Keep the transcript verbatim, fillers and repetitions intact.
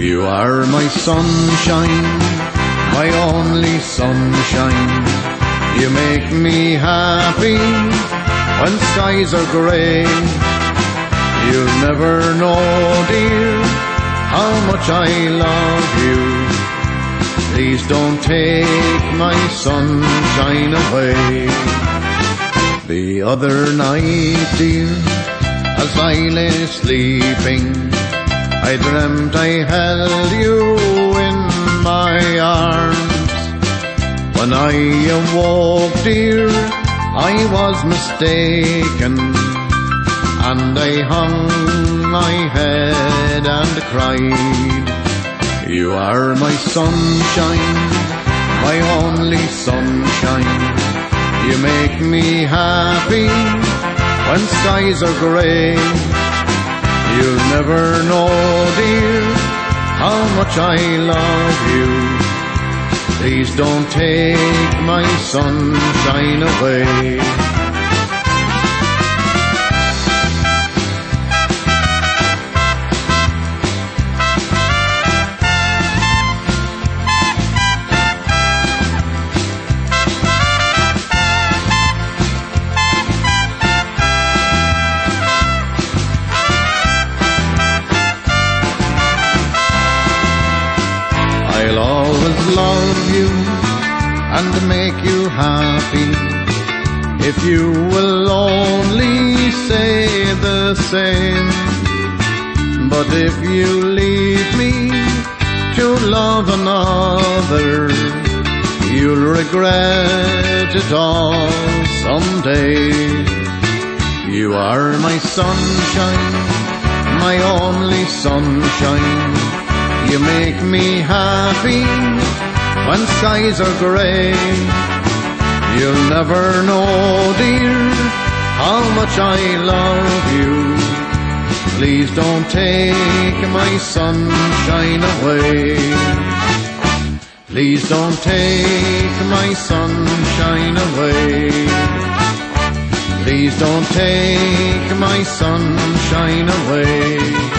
You are my sunshine, my only sunshine. You make me happy when skies are grey. You'll never know, dear, how much I love you. Please don't take my sunshine away. The other night, dear, as I lay sleeping, I dreamt I held you in my arms. When I awoke, dear, I was mistaken, and I hung my head and cried. You are my sunshine, my only sunshine. You make me happy when skies are grey. You'll never know, dear, how much I love you. Please don't take my sunshine away. I'll always love you and make you happy if you will only say the same. But if you leave me to love another, you'll regret it all someday. You are my sunshine, my only sunshine. You make me happy when skies are grey. You'll never know, dear, how much I love you. Please don't take my sunshine away. Please don't take my sunshine away. Please don't take my sunshine away.